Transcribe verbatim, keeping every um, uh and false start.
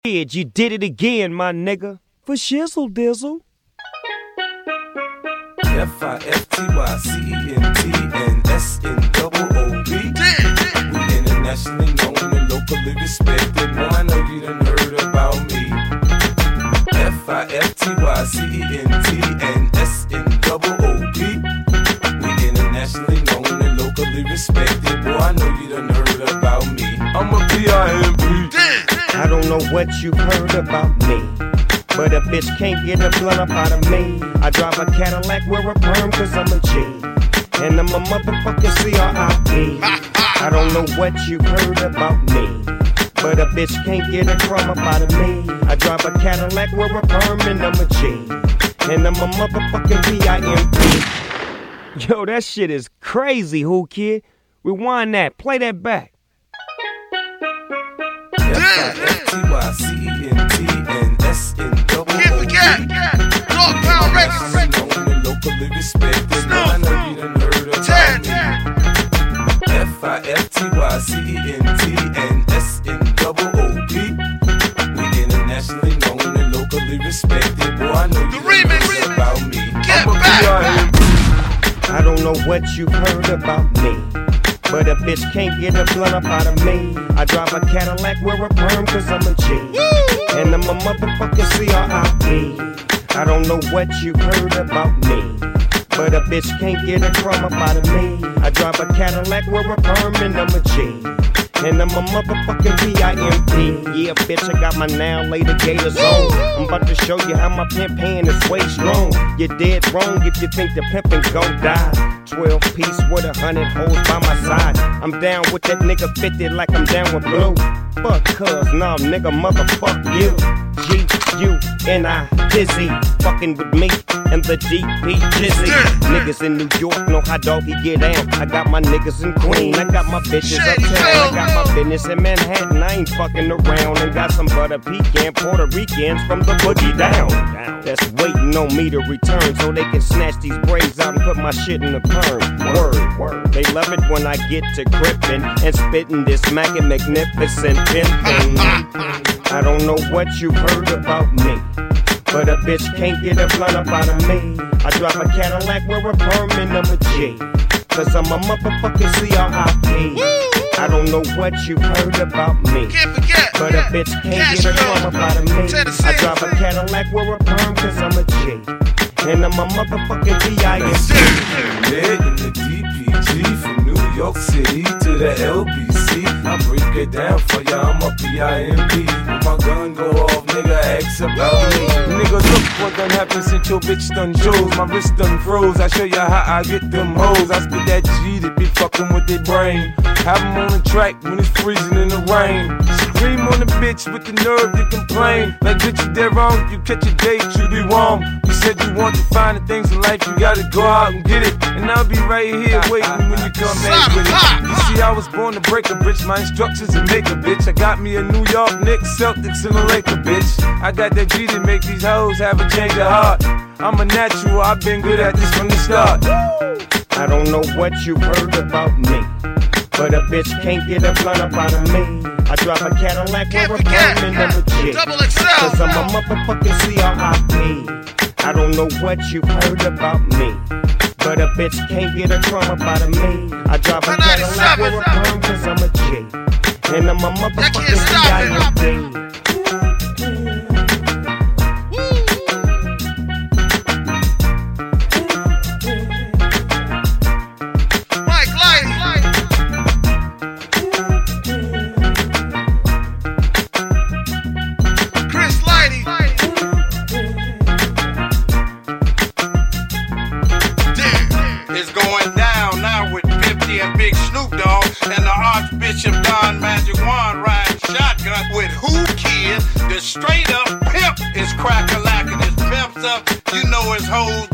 Kid, you did it again, my nigga. For shizzle dizzle. F I F T Y C E N T and S N O O B. We internationally known and locally respected. Now I know you done heard about me. F I F T Y C E N T and S N O O B. We internationally known and locally respected. Boy, I know you done heard about me. I'm a P I M P. I don't know what you've heard about me, but a bitch can't get a blunt up out of me. I drive a Cadillac, wear a perm cause I'm a G, and I'm a motherfucking C R I P. I don't know what you've heard about me, but a bitch can't get a crumb up out of me. I drive a Cadillac, wear a perm, and I'm a G, and I'm a motherfucking P I M P. Yo, that shit is crazy, who kid? Rewind that, play that back. F I F T Y C E N T and S N O O B. Can't forget, Dog Pound Records. Known and locally respected. Now I know you done heard about me. F I F T Y C E N T and S N O O B. We internationally known and locally respected. Boy, I know you done heard about me. Get I'm a back. P I M P. I don't know what you've heard about me, but a bitch can't get a blunt up out of me. I drive a Cadillac, wear a perm cause I'm a G, and I'm a motherfucking C R I P. I don't know what you heard about me, but a bitch can't get a crumb up out of me. I drive a Cadillac, wear a perm, and I'm a G, and I'm a motherfucking P I M P. Yeah, bitch, I got my now later gators on. I'm about to show you how my pimp hand is way strong. You're dead wrong if you think the pimpin' gon' die. twelve piece with a hundred hoes by my side. I'm down with that nigga fifty like I'm down with blue. Fuck cuz, nah nigga, motherfuck you. G U N I Dizzy, fucking with me and the D P Jizzy. Niggas in New York know how doggy get down. I got my niggas in Queen, I got my bitches uptown. I got my business in Manhattan, I ain't fucking around. And got some butter pecan Puerto Ricans from the boogie down. That's waiting on me to return so they can snatch these braids out and put my shit in the perm. Word, word. They love it when I get to gripping and spitting this smacking magnificent pimpin'. I don't know what you heard about me, but a bitch can't get a blunt up out of me. I drive a Cadillac, wear a perm, and I'm a G, cause I'm a motherfucking C R I P. I don't know what you heard about me, Can't forget, but a bitch can't get a crumb up out of me. I drive a Cadillac, wear a perm, cause I'm a G, and I'm a motherfucking P I M P. Led in the D P G from New York City to the L B C. I break it down for ya, I'm a P I M P. When my gun go off, nigga, ask about me. Nigga, look what done happened since your bitch done chose. My wrist done froze, I show ya how I get them hoes. I spit that G to be fucking with their brain. Have them on the track when it's freezing in the rain. Scream on the bitch with the nerve to complain. Like bitch, you dead wrong, you catch a date, you be wrong. You said you want to find the things in life, you gotta go out and get it. And I'll be right here waiting when you come back with it. You see, I was born to break a bitch, my instructions to make a bitch. I got me a New York Knicks, Celtics, and a Laker bitch. I got that G to make these hoes have a change of heart. I'm a natural, I've been good at this from the start. I don't know what you heard about me, but a bitch can't get a blunt up out of me. I drive a Cadillac, wear a perm, and I'm a G, cause I'm a motherfucking C R I P. I don't know what you heard about me, but a bitch can't get a crumb up out of me. I drive a Cadillac, wear a perm, cause I'm a G, and I'm a motherfucking P I M P. And the Archbishop Don Magic Wand riding shotgun with who kid? The straight up pimp is crack-a-lacking his pimps up. You know his hoes